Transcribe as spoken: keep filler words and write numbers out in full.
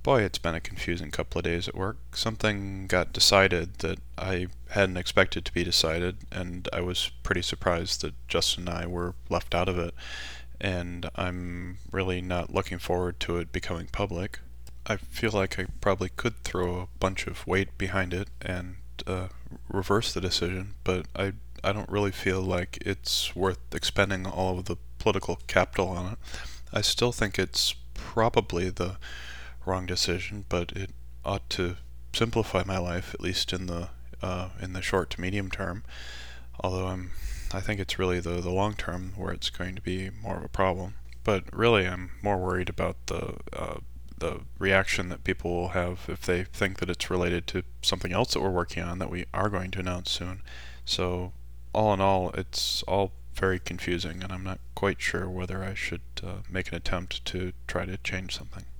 Boy, it's been a confusing couple of days at work. Something got decided that I hadn't expected to be decided, and I was pretty surprised that Justin and I were left out of it, and I'm really not looking forward to it becoming public. I feel like I probably could throw a bunch of weight behind it and uh, reverse the decision, but I I don't really feel like it's worth expending all of the political capital on it. I still think it's probably the wrong decision, but it ought to simplify my life, at least in the uh, in the short to medium term. Although I'm, I think it's really the the long term where it's going to be more of a problem. But really, I'm more worried about the uh, the reaction that people will have if they think that it's related to something else that we're working on that we are going to announce soon. So, all in all, it's all very confusing, and I'm not quite sure whether I should uh, make an attempt to try to change something.